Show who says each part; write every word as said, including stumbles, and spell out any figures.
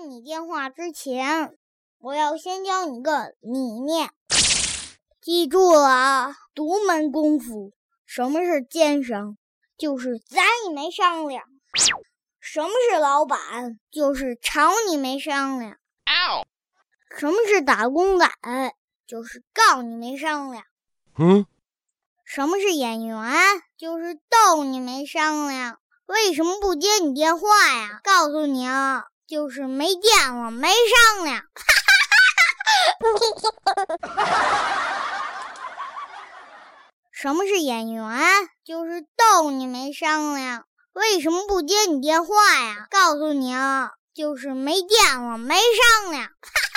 Speaker 1: 你电话之前，我要先教你个理念。记住了啊，独门功夫。什么是奸商？就是宰你没商量。什么是老板？就是炒你没商量。什么是打工仔？就是告你没商量。
Speaker 2: 嗯，
Speaker 1: 什么是演员？就是逗你没商量。为什么不接你电话呀？告诉你啊，就是没电了，没商量。什么是演员？就是逗你没商量。为什么不接你电话呀？告诉你啊，就是没电了，没商量。